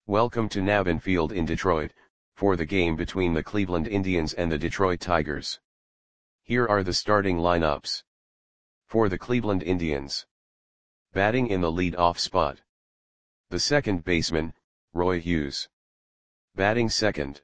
Welcome to Navin Field in Detroit, for the game between the Cleveland Indians and the Detroit Tigers. Here are the starting lineups. For the Cleveland Indians. Batting in the lead-off spot. The second baseman, Roy Hughes. Batting second.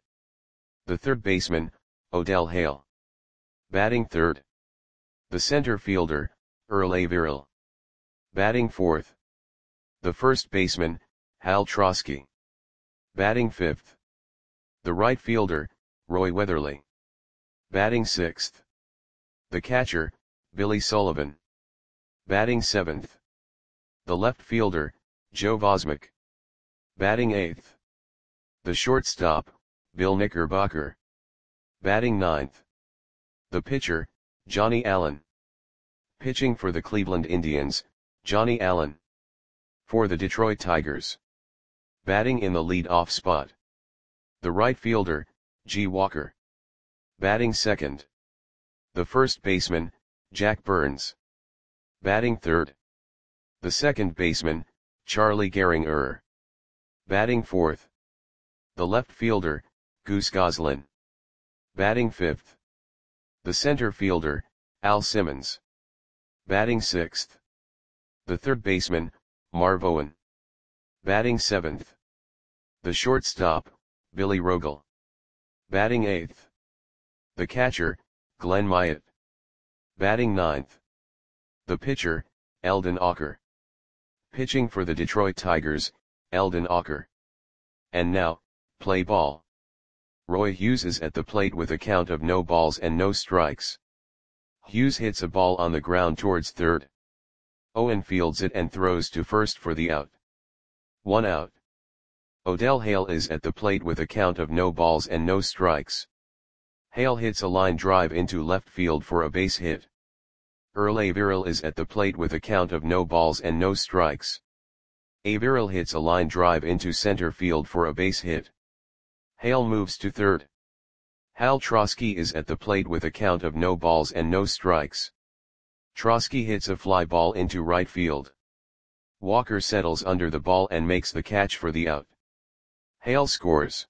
The third baseman, Odell Hale. Batting third. The center fielder, Earl Averill. Batting fourth. The first baseman, Hal Trosky. Batting fifth. The right fielder, Roy Weatherly. Batting sixth. The catcher, Billy Sullivan. Batting seventh. The left fielder, Joe Vosmek. Batting eighth. The shortstop, Bill Knickerbocker. Batting ninth. The pitcher, Johnny Allen. Pitching for the Cleveland Indians, Johnny Allen. For the Detroit Tigers. Batting in the lead-off spot. The right fielder, G. Walker. Batting second. The first baseman, Jack Burns. Batting third. The second baseman, Charlie Gehringer. Batting fourth. The left fielder, Goose Goslin. Batting fifth. The center fielder, Al Simmons. Batting sixth. The third baseman, Marv Owen. Batting seventh. The shortstop, Billy Rogel. Batting eighth. The catcher, Glenn Myatt. Batting ninth. The pitcher, Eldon Ocker. Pitching for the Detroit Tigers, Eldon Ocker. And now, play ball. Roy Hughes is at the plate with a count of no balls and no strikes. Hughes hits a ball on the ground towards third. Owen fields it and throws to first for the out. 1 out. Odell Hale is at the plate with a count of no balls and no strikes. Hale hits a line drive into left field for a base hit. Earl Averill is at the plate with a count of no balls and no strikes. Averill hits a line drive into center field for a base hit. Hale moves to third. Hal Trosky is at the plate with a count of no balls and no strikes. Trosky hits a fly ball into right field. Walker settles under the ball and makes the catch for the out. Hale scores.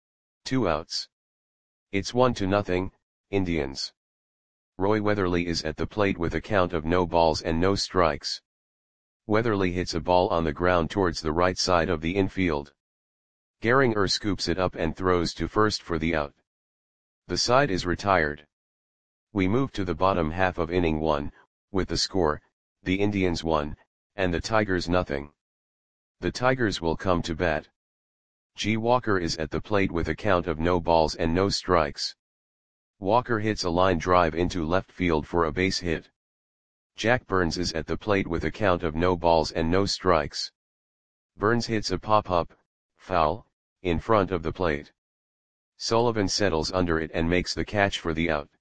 2 outs. It's 1-0, Indians. Roy Weatherly is at the plate with a count of no balls and no strikes. Weatherly hits a ball on the ground towards the right side of the infield. Gehringer scoops it up and throws to first for the out. The side is retired. We move to the bottom half of inning 1, with the score, the Indians 1, and the Tigers 0. The Tigers will come to bat. G. Walker is at the plate with a count of no balls and no strikes. Walker hits a line drive into left field for a base hit. Jack Burns is at the plate with a count of no balls and no strikes. Burns hits a pop-up, foul, in front of the plate. Sullivan settles under it and makes the catch for the out.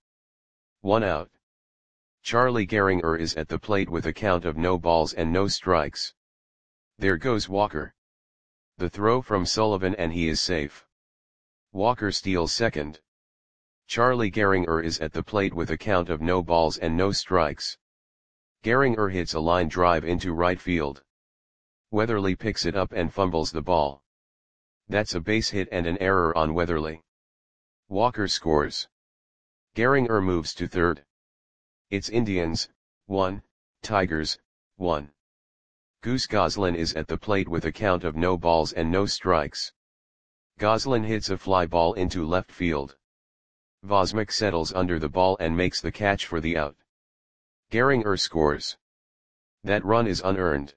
1 out. Charlie Gehringer is at the plate with a count of no balls and no strikes. There goes Walker. The throw from Sullivan and he is safe. Walker steals second. Charlie Gehringer is at the plate with a count of no balls and no strikes. Gehringer hits a line drive into right field. Weatherly picks it up and fumbles the ball. That's a base hit and an error on Weatherly. Walker scores. Gehringer moves to third. It's Indians, 1, Tigers, 1. Goose Goslin is at the plate with a count of no balls and no strikes. Goslin hits a fly ball into left field. Vosmek settles under the ball and makes the catch for the out. Gehringer scores. That run is unearned.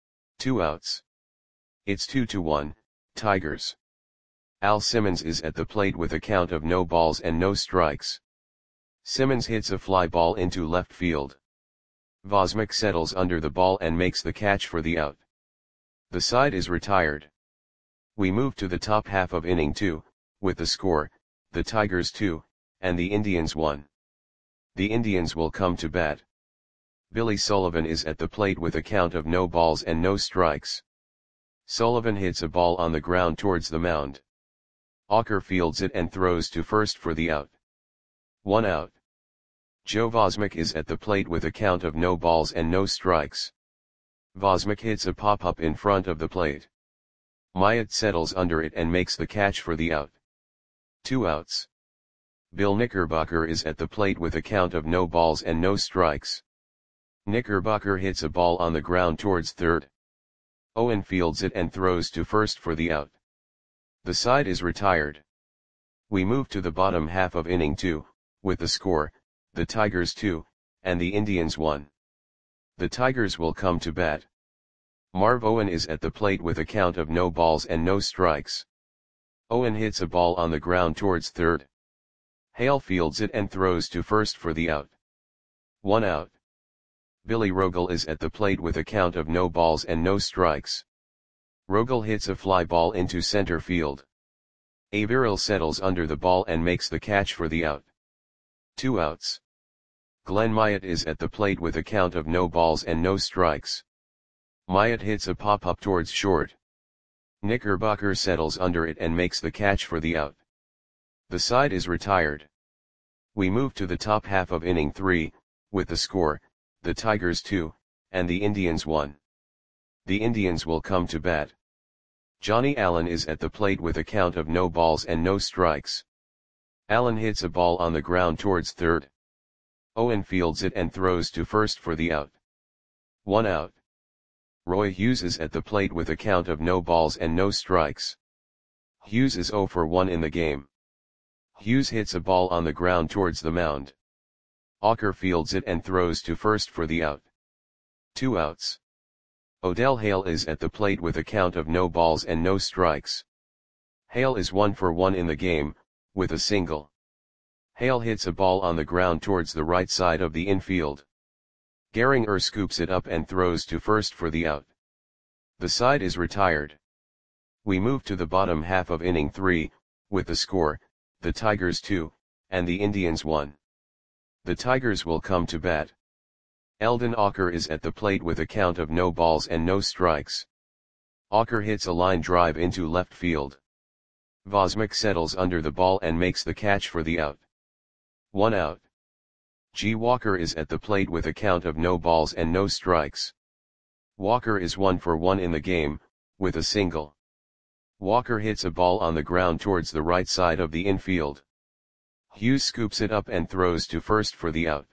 2 outs. It's 2-1, Tigers. Al Simmons is at the plate with a count of no balls and no strikes. Simmons hits a fly ball into left field. Vosmek settles under the ball and makes the catch for the out. The side is retired. We move to the top half of inning 2, with the score, the Tigers 2, and the Indians 1. The Indians will come to bat. Billy Sullivan is at the plate with a count of no balls and no strikes. Sullivan hits a ball on the ground towards the mound. Ocker fields it and throws to first for the out. 1 out. Joe Vosmek is at the plate with a count of no balls and no strikes. Vosmek hits a pop-up in front of the plate. Myatt settles under it and makes the catch for the out. 2 outs. Bill Knickerbocker is at the plate with a count of no balls and no strikes. Knickerbocker hits a ball on the ground towards third. Owen fields it and throws to first for the out. The side is retired. We move to the bottom half of inning 2, with the score, the Tigers 2, and the Indians 1. The Tigers will come to bat. Marv Owen is at the plate with a count of no balls and no strikes. Owen hits a ball on the ground towards third. Hale fields it and throws to first for the out. 1 out. Billy Rogel is at the plate with a count of no balls and no strikes. Rogel hits a fly ball into center field. Averill settles under the ball and makes the catch for the out. 2 outs. Glenn Myatt is at the plate with a count of no balls and no strikes. Myatt hits a pop-up towards short. Knickerbocker settles under it and makes the catch for the out. The side is retired. We move to the top half of inning 3, with the score, the Tigers 2, and the Indians 1. The Indians will come to bat. Johnny Allen is at the plate with a count of no balls and no strikes. Allen hits a ball on the ground towards third. Owen fields it and throws to first for the out. 1 out. Roy Hughes is at the plate with a count of no balls and no strikes. Hughes is 0 for 1 in the game. Hughes hits a ball on the ground towards the mound. Auker fields it and throws to first for the out. 2 outs. Odell Hale is at the plate with a count of no balls and no strikes. Hale is 1 for 1 in the game, with a single. Hale hits a ball on the ground towards the right side of the infield. Gehringer scoops it up and throws to first for the out. The side is retired. We move to the bottom half of inning 3, with the score, the Tigers 2, and the Indians 1. The Tigers will come to bat. Eldon Auker is at the plate with a count of no balls and no strikes. Auker hits a line drive into left field. Vosmick settles under the ball and makes the catch for the out. 1 out. G. Walker is at the plate with a count of no balls and no strikes. Walker is 1 for 1 in the game, with a single. Walker hits a ball on the ground towards the right side of the infield. Hughes scoops it up and throws to first for the out.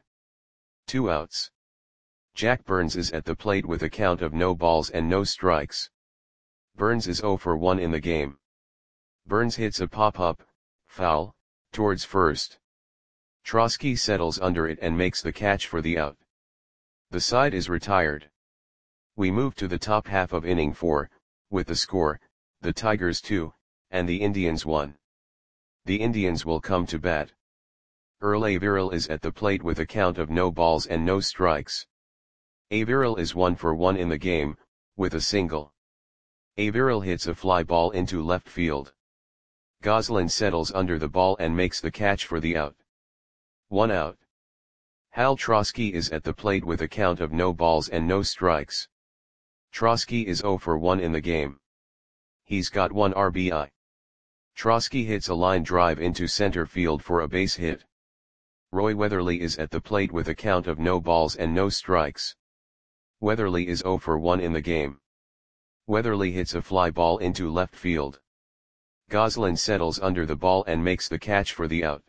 2 outs. Jack Burns is at the plate with a count of no balls and no strikes. Burns is 0 for 1 in the game. Burns hits a pop-up, foul, towards first. Trosky settles under it and makes the catch for the out. The side is retired. We move to the top half of inning 4, with the score, the Tigers 2, and the Indians 1. The Indians will come to bat. Earl Averill is at the plate with a count of no balls and no strikes. Averill is 1 for 1 in the game, with a single. Averill hits a fly ball into left field. Goslin settles under the ball and makes the catch for the out. 1 out. Hal Trosky is at the plate with a count of no balls and no strikes. Trosky is 0 for 1 in the game. He's got 1 RBI. Trosky hits a line drive into center field for a base hit. Roy Weatherly is at the plate with a count of no balls and no strikes. Weatherly is 0 for 1 in the game. Weatherly hits a fly ball into left field. Goslin settles under the ball and makes the catch for the out.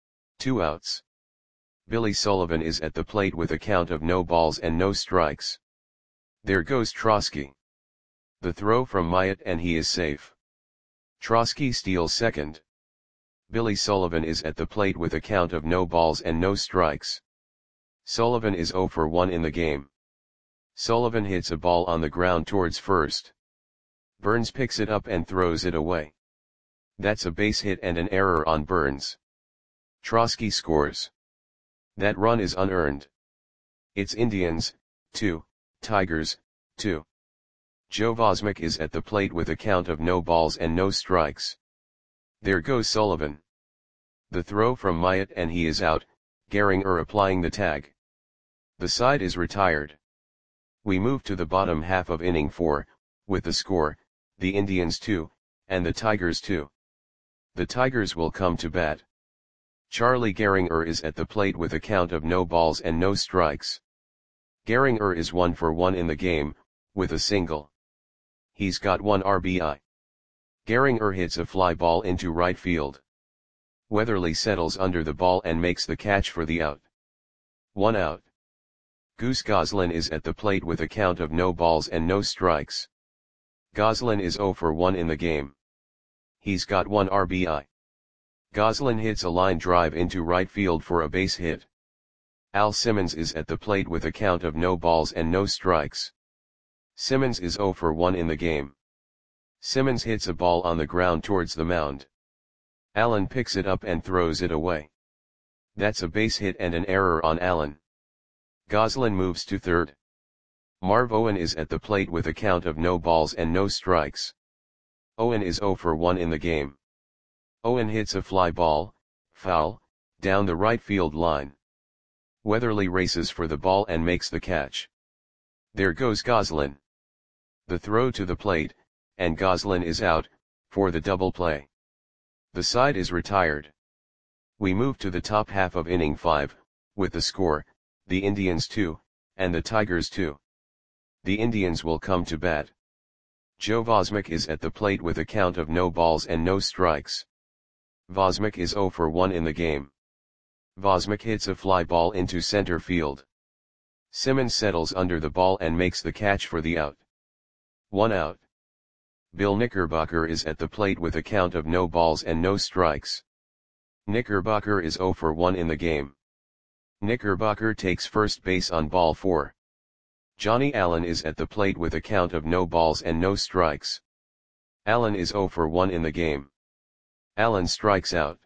2 outs. Billy Sullivan is at the plate with a count of no balls and no strikes. There goes Trosky. The throw from Myatt and he is safe. Trosky steals second. Billy Sullivan is at the plate with a count of no balls and no strikes. Sullivan is 0 for 1 in the game. Sullivan hits a ball on the ground towards first. Burns picks it up and throws it away. That's a base hit and an error on Burns. Trosky scores. That run is unearned. It's Indians, 2, Tigers, 2. Joe Vosmick is at the plate with a count of no balls and no strikes. There goes Sullivan. The throw from Myatt and he is out, Gehringer applying the tag. The side is retired. We move to the bottom half of inning 4, with the score, the Indians 2, and the Tigers 2. The Tigers will come to bat. Charlie Gehringer is at the plate with a count of no balls and no strikes. Gehringer is 1 for 1 in the game, with a single. He's got 1 RBI. Gehringer hits a fly ball into right field. Weatherly settles under the ball and makes the catch for the out. 1 out. Goose Goslin is at the plate with a count of no balls and no strikes. Goslin is 0 for 1 in the game. He's got 1 RBI. Goslin hits a line drive into right field for a base hit. Al Simmons is at the plate with a count of no balls and no strikes. Simmons is 0 for 1 in the game. Simmons hits a ball on the ground towards the mound. Allen picks it up and throws it away. That's a base hit and an error on Allen. Goslin moves to third. Marv Owen is at the plate with a count of no balls and no strikes. Owen is 0 for 1 in the game. Owen hits a fly ball, foul, down the right field line. Weatherly races for the ball and makes the catch. There goes Goslin. The throw to the plate, and Goslin is out, for the double play. The side is retired. We move to the top half of inning 5, with the score, the Indians 2, and the Tigers 2. The Indians will come to bat. Joe Vosmek is at the plate with a count of no balls and no strikes. Vosmek is 0 for 1 in the game. Vosmek hits a fly ball into center field. Simmons settles under the ball and makes the catch for the out. 1 out. Bill Knickerbocker is at the plate with a count of no balls and no strikes. Knickerbocker is 0 for 1 in the game. Knickerbocker takes first base on ball 4. Johnny Allen is at the plate with a count of no balls and no strikes. Allen is 0 for 1 in the game. Allen strikes out.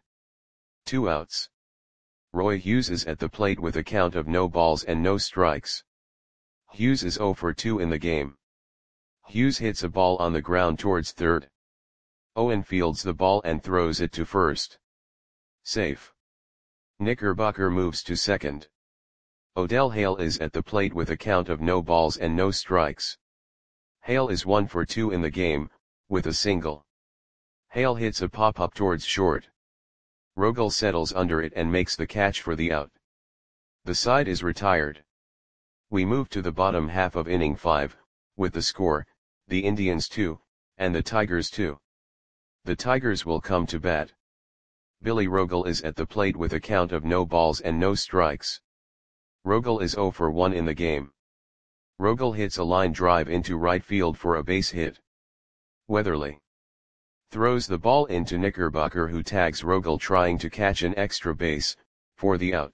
2 outs. Roy Hughes is at the plate with a count of no balls and no strikes. Hughes is 0 for 2 in the game. Hughes hits a ball on the ground towards third. Owen fields the ball and throws it to first. Safe. Knickerbocker moves to second. Odell Hale is at the plate with a count of no balls and no strikes. Hale is 1 for 2 in the game, with a single. Hale hits a pop-up towards short. Rogel settles under it and makes the catch for the out. The side is retired. We move to the bottom half of inning 5, with the score, the Indians 2, and the Tigers 2. The Tigers will come to bat. Billy Rogel is at the plate with a count of no balls and no strikes. Rogel is 0 for 1 in the game. Rogel hits a line drive into right field for a base hit. Weatherly throws the ball into Knickerbocker, who tags Rogel trying to catch an extra base, for the out.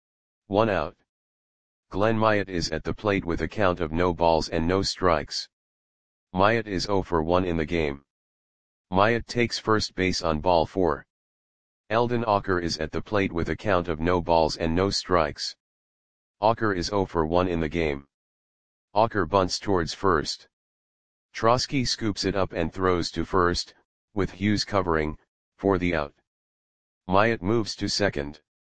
1 out. Glenn Myatt is at the plate with a count of no balls and no strikes. Myatt is 0 for 1 in the game. Myatt takes first base on ball 4. Eldon Auker is at the plate with a count of no balls and no strikes. Auker is 0 for 1 in the game. Auker bunts towards first. Trosky scoops it up and throws to first, with Hughes covering, for the out. Myatt moves to second.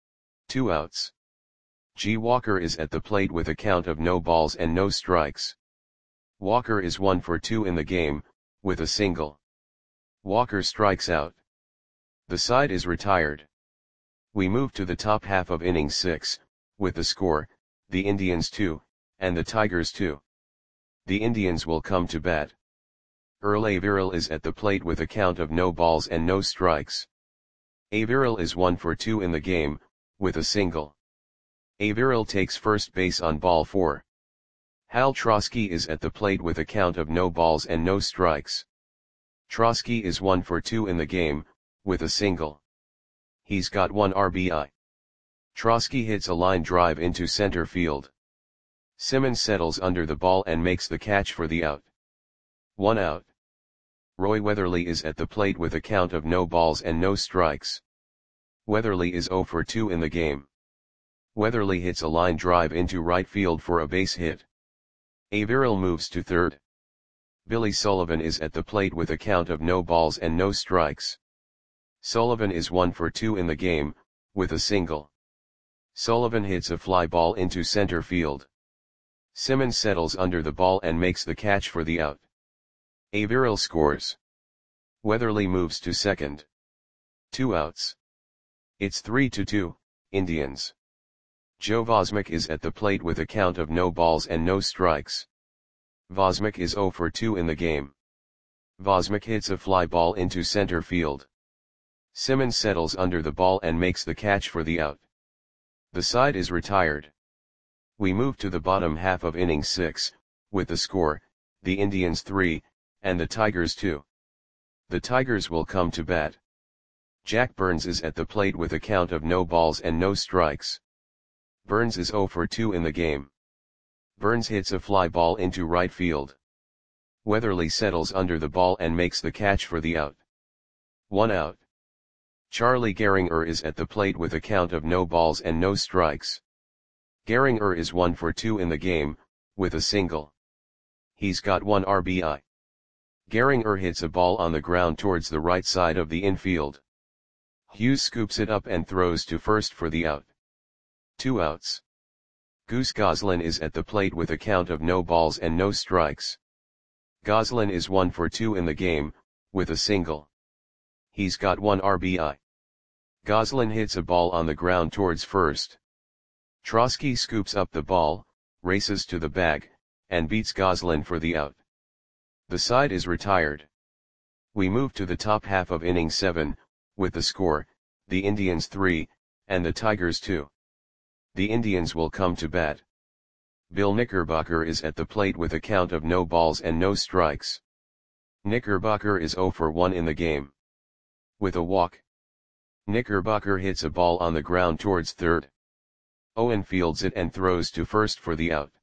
2 outs. G. Walker is at the plate with a count of no balls and no strikes. Walker is 1 for 2 in the game, with a single. Walker strikes out. The side is retired. We move to the top half of inning 6, with the score, the Indians 2, and the Tigers 2. The Indians will come to bat. Earl Averill is at the plate with a count of no balls and no strikes. Averill is 1 for 2 in the game, with a single. Averill takes first base on ball 4. Hal Trosky is at the plate with a count of no balls and no strikes. Trosky is 1 for 2 in the game, with a single. He's got 1 RBI. Trosky hits a line drive into center field. Simmons settles under the ball and makes the catch for the out. 1 out. Roy Weatherly is at the plate with a count of no balls and no strikes. Weatherly is 0 for 2 in the game. Weatherly hits a line drive into right field for a base hit. Averill moves to third. Billy Sullivan is at the plate with a count of no balls and no strikes. Sullivan is 1 for 2 in the game, with a single. Sullivan hits a fly ball into center field. Simmons settles under the ball and makes the catch for the out. Averill scores. Weatherly moves to second. 2 outs. It's 3-2, Indians. Joe Vosmek is at the plate with a count of no balls and no strikes. Vosmek is 0 for 2 in the game. Vosmik hits a fly ball into center field. Simmons settles under the ball and makes the catch for the out. The side is retired. We move to the bottom half of inning 6, with the score, the Indians 3, and the Tigers 2. The Tigers will come to bat. Jack Burns is at the plate with a count of no balls and no strikes. Burns is 0 for 2 in the game. Burns hits a fly ball into right field. Weatherly settles under the ball and makes the catch for the out. 1 out. Charlie Gehringer is at the plate with a count of no balls and no strikes. Gehringer is 1 for 2 in the game, with a single. He's got 1 RBI. Gehringer hits a ball on the ground towards the right side of the infield. Hughes scoops it up and throws to first for the out. 2 outs. Goose Goslin is at the plate with a count of no balls and no strikes. Goslin is 1 for 2 in the game, with a single. He's got 1 RBI. Goslin hits a ball on the ground towards first. Trosky scoops up the ball, races to the bag, and beats Goslin for the out. The side is retired. We move to the top half of inning 7, with the score, the Indians 3, and the Tigers 2. The Indians will come to bat. Bill Knickerbocker is at the plate with a count of no balls and no strikes. Knickerbocker is 0 for 1 in the game. With a walk. Knickerbocker hits a ball on the ground towards third. Owen fields it and throws to first for the out.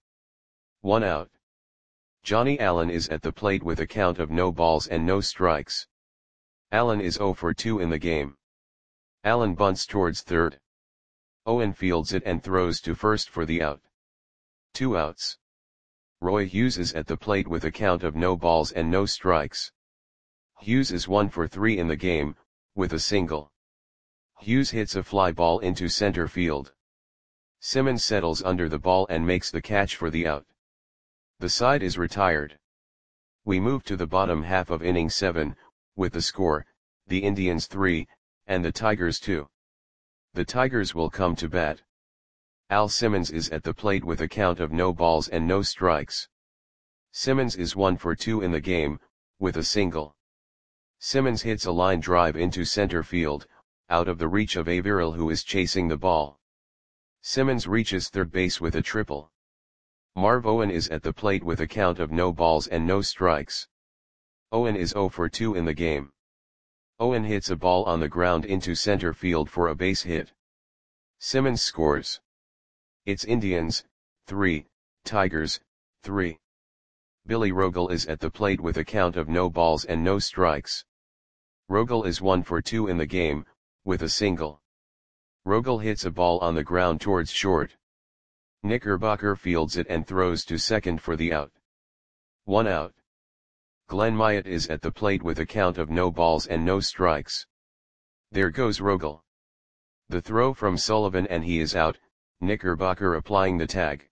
1 out. Johnny Allen is at the plate with a count of no balls and no strikes. Allen is 0 for 2 in the game. Allen bunts towards third. Owen fields it and throws to first for the out. 2 outs. Roy Hughes is at the plate with a count of no balls and no strikes. Hughes is 1 for 3 in the game, with a single. Hughes hits a fly ball into center field. Simmons settles under the ball and makes the catch for the out. The side is retired. We move to the bottom half of inning 7, with the score, the Indians 3, and the Tigers 2. The Tigers will come to bat. Al Simmons is at the plate with a count of no balls and no strikes. Simmons is 1 for 2 in the game, with a single. Simmons hits a line drive into center field, out of the reach of Averill, who is chasing the ball. Simmons reaches third base with a triple. Marv Owen is at the plate with a count of no balls and no strikes. Owen is 0 for 2 in the game. Owen hits a ball on the ground into center field for a base hit. Simmons scores. It's Indians, 3, Tigers, 3. Billy Rogel is at the plate with a count of no balls and no strikes. Rogel is 1 for 2 in the game, with a single. Rogel hits a ball on the ground towards short. Knickerbocker fields it and throws to second for the out. 1 out. Glenn Myatt is at the plate with a count of no balls and no strikes. There goes Rogel. The throw from Sullivan and he is out, Knickerbocker applying the tag.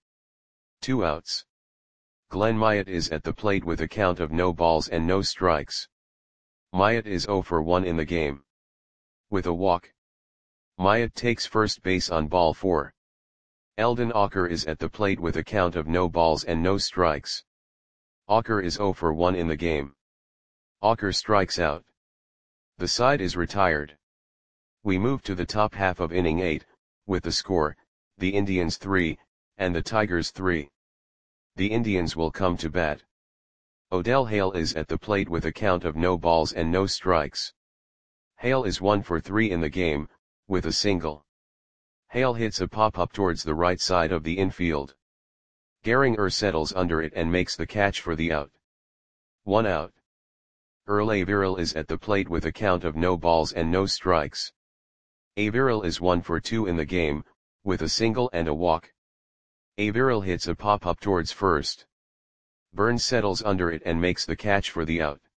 2 outs. Glenn Myatt is at the plate with a count of no balls and no strikes. Myatt is 0 for 1 in the game. With a walk. Myatt takes first base on ball 4. Eldon Auker is at the plate with a count of no balls and no strikes. Auker is 0 for 1 in the game. Auker strikes out. The side is retired. We move to the top half of inning 8, with the score, the Indians 3, and the Tigers 3. The Indians will come to bat. Odell Hale is at the plate with a count of no balls and no strikes. Hale is 1 for 3 in the game, with a single. Hale hits a pop-up towards the right side of the infield. Gehringer settles under it and makes the catch for the out. 1 out. Earl Averill is at the plate with a count of no balls and no strikes. Averill is 1 for 2 in the game, with a single and a walk. Averill hits a pop-up towards first. Burns settles under it and makes the catch for the out.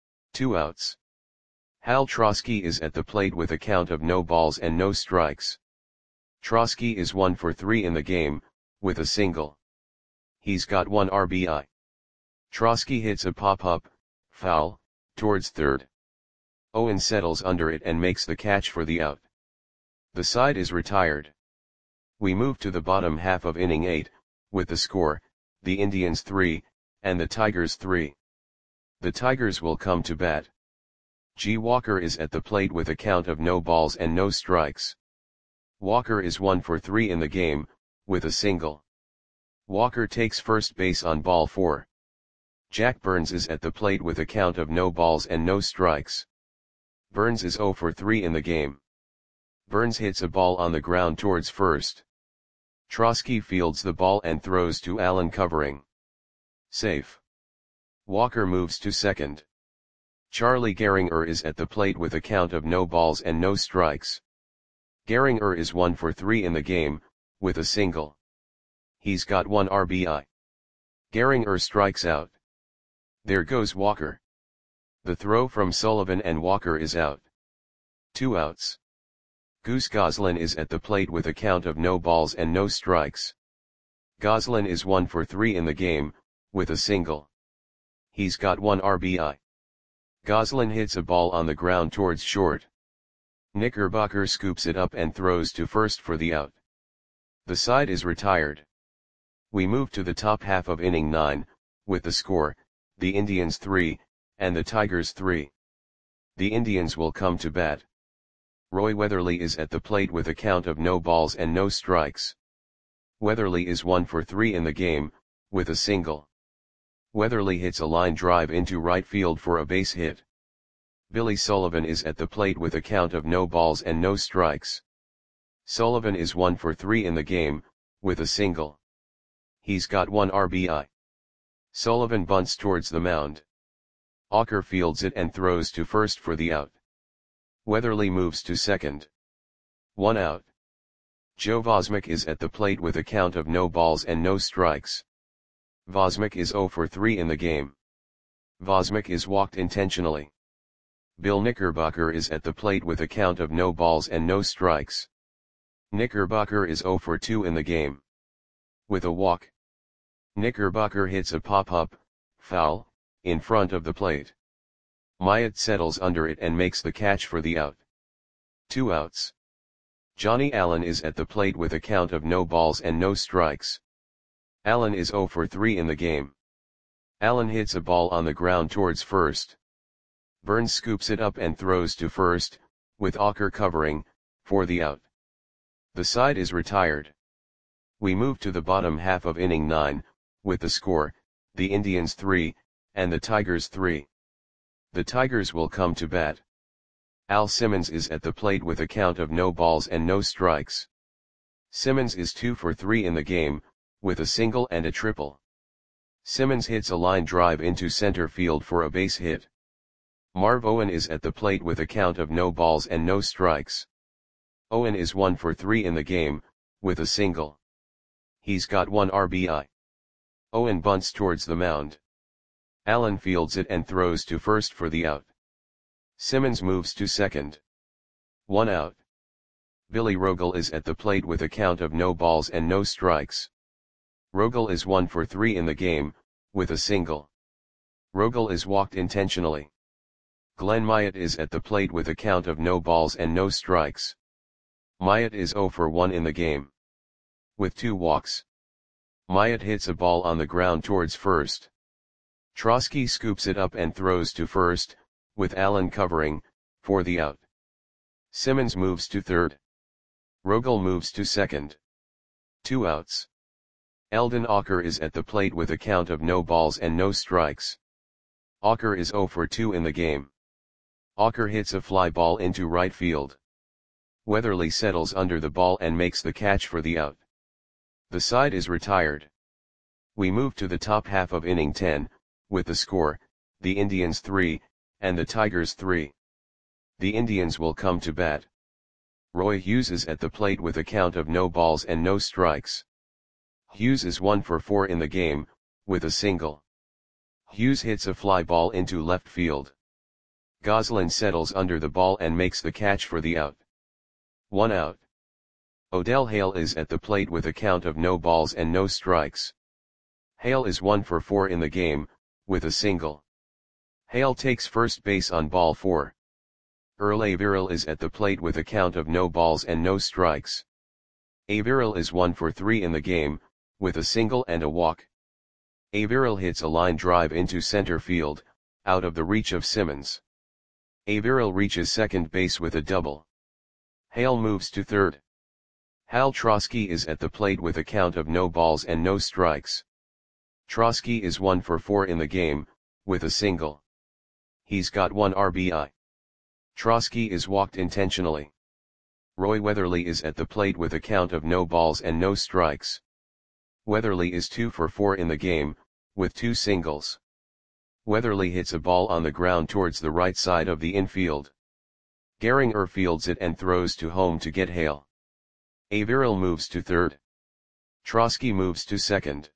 2 outs. Hal Trosky is at the plate with a count of no balls and no strikes. Trosky is 1 for 3 in the game, with a single. He's got 1 RBI. Trosky hits a pop-up, foul, towards third. Owen settles under it and makes the catch for the out. The side is retired. We move to the bottom half of inning 8, with the score, the Indians 3, and the Tigers 3. The Tigers will come to bat. G. Walker is at the plate with a count of no balls and no strikes. Walker is 1 for 3 in the game, with a single. Walker takes first base on ball 4. Jack Burns is at the plate with a count of no balls and no strikes. Burns is 0 for 3 in the game. Burns hits a ball on the ground towards first. Trosky fields the ball and throws to Allen covering. Safe. Walker moves to second. Charlie Gehringer is at the plate with a count of no balls and no strikes. Gehringer is 1 for 3 in the game, with a single. He's got 1 RBI. Gehringer strikes out. There goes Walker. The throw from Sullivan and Walker is out. 2 outs. Goose Goslin is at the plate with a count of no balls and no strikes. Goslin is 1 for 3 in the game, with a single. He's got 1 RBI. Goslin hits a ball on the ground towards short. Knickerbocker scoops it up and throws to first for the out. The side is retired. We move to the top half of inning 9, with the score, the Indians 3, and the Tigers 3. The Indians will come to bat. Roy Weatherly is at the plate with a count of no balls and no strikes. Weatherly is 1 for 3 in the game, with a single. Weatherly hits a line drive into right field for a base hit. Billy Sullivan is at the plate with a count of no balls and no strikes. Sullivan is 1 for 3 in the game, with a single. He's got 1 RBI. Sullivan bunts towards the mound. Auker fields it and throws to first for the out. Weatherly moves to second. 1 out. Joe Vosmick is at the plate with a count of no balls and no strikes. Vosmick is 0 for 3 in the game. Vosmick is walked intentionally. Bill Knickerbocker is at the plate with a count of no balls and no strikes. Knickerbocker is 0 for 2 in the game. With a walk. Knickerbocker hits a pop-up, foul, in front of the plate. Myatt settles under it and makes the catch for the out. 2 outs. Johnny Allen is at the plate with a count of no balls and no strikes. Allen is 0 for 3 in the game. Allen hits a ball on the ground towards first. Burns scoops it up and throws to first, with Auker covering, for the out. The side is retired. We move to the bottom half of inning 9, with the score, the Indians 3, and the Tigers 3. The Tigers will come to bat. Al Simmons is at the plate with a count of no balls and no strikes. Simmons is 2 for 3 in the game, with a single and a triple. Simmons hits a line drive into center field for a base hit. Marv Owen is at the plate with a count of no balls and no strikes. Owen is 1 for 3 in the game, with a single. He's got 1 RBI. Owen bunts towards the mound. Allen fields it and throws to first for the out. Simmons moves to second. 1 out. Billy Rogel is at the plate with a count of no balls and no strikes. Rogel is 1 for 3 in the game, with a single. Rogel is walked intentionally. Glenn Myatt is at the plate with a count of no balls and no strikes. Myatt is 0 for 1 in the game. With 2 walks. Myatt hits a ball on the ground towards first. Trosky scoops it up and throws to first, with Allen covering, for the out. Simmons moves to third. Rogel moves to second. 2 outs. Eldon Auker is at the plate with a count of no balls and no strikes. Auker is 0 for 2 in the game. Auker hits a fly ball into right field. Weatherly settles under the ball and makes the catch for the out. The side is retired. We move to the top half of inning 10, with the score, the Indians 3, and the Tigers 3. The Indians will come to bat. Roy Hughes is at the plate with a count of no balls and no strikes. Hughes is 1 for 4 in the game, with a single. Hughes hits a fly ball into left field. Goslin settles under the ball and makes the catch for the out. 1 out. Odell Hale is at the plate with a count of no balls and no strikes. Hale is 1 for 4 in the game, with a single. Hale takes first base on ball 4. Earl Averill is at the plate with a count of no balls and no strikes. Averill is 1 for 3 in the game, with a single and a walk. Averill hits a line drive into center field, out of the reach of Simmons. Averill reaches second base with a double. Hale moves to third. Hal Trosky is at the plate with a count of no balls and no strikes. Trosky is 1 for 4 in the game, with a single. He's got 1 RBI. Trosky is walked intentionally. Roy Weatherly is at the plate with a count of no balls and no strikes. Weatherly is 2 for 4 in the game, with 2 singles. Weatherly hits a ball on the ground towards the right side of the infield. Gehringer fields it and throws to home to get Hale. Averill moves to third. Trosky moves to second.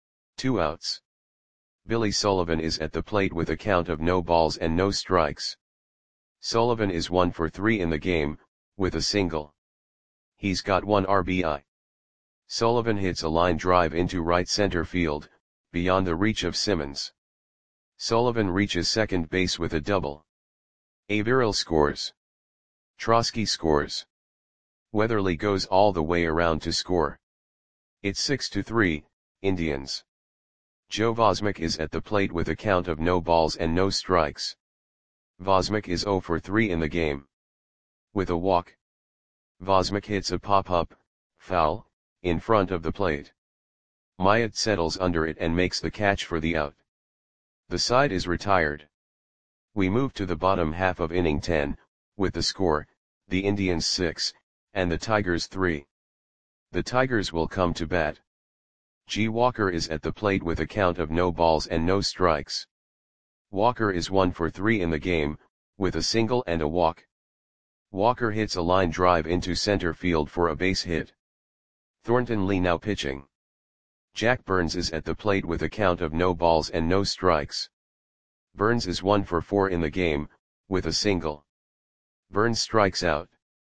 2 outs. Billy Sullivan is at the plate with a count of no balls and no strikes. Sullivan is 1 for 3 in the game, with a single. He's got 1 RBI. Sullivan hits a line drive into right center field, beyond the reach of Simmons. Sullivan reaches second base with a double. Averill scores. Trosky scores. Weatherly goes all the way around to score. It's 6-3, Indians. Joe Vosmick is at the plate with a count of no balls and no strikes. Vosmick is 0 for 3 in the game. With a walk. Vosmick hits a pop-up, foul, in front of the plate. Myatt settles under it and makes the catch for the out. The side is retired. We move to the bottom half of inning 10, with the score, the Indians 6, and the Tigers 3. The Tigers will come to bat. G. Walker is at the plate with a count of no balls and no strikes. Walker is 1 for 3 in the game, with a single and a walk. Walker hits a line drive into center field for a base hit. Thornton Lee now pitching. Jack Burns is at the plate with a count of no balls and no strikes. Burns is 1 for 4 in the game, with a single. Burns strikes out.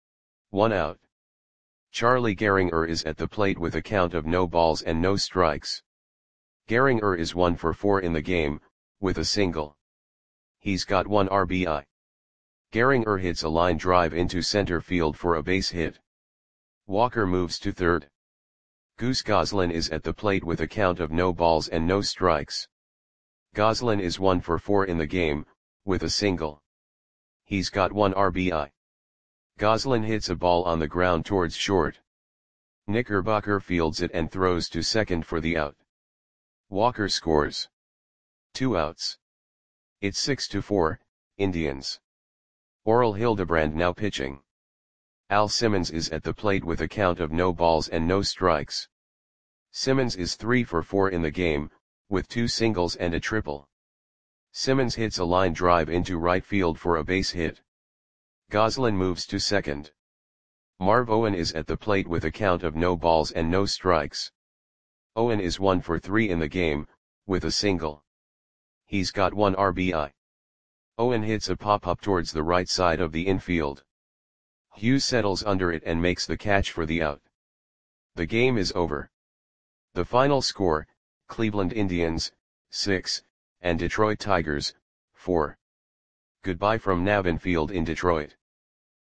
1 out. Charlie Gehringer is at the plate with a count of no balls and no strikes. Gehringer is 1 for 4 in the game, with a single. He's got 1 RBI. Gehringer hits a line drive into center field for a base hit. Walker moves to third. Goose Goslin is at the plate with a count of no balls and no strikes. Goslin is 1 for 4 in the game, with a single. He's got 1 RBI. Goslin hits a ball on the ground towards short. Knickerbocker fields it and throws to second for the out. Walker scores. 2 outs. It's 6-4, Indians. Oral Hildebrand now pitching. Al Simmons is at the plate with a count of no balls and no strikes. Simmons is 3 for 4 in the game, with 2 singles and a triple. Simmons hits a line drive into right field for a base hit. Goslin moves to second. Marv Owen is at the plate with a count of no balls and no strikes. Owen is 1 for 3 in the game, with a single. He's got 1 RBI. Owen hits a pop-up towards the right side of the infield. Hughes settles under it and makes the catch for the out. The game is over. The final score, Cleveland Indians, 6, and Detroit Tigers, 4. Goodbye from Navin Field in Detroit.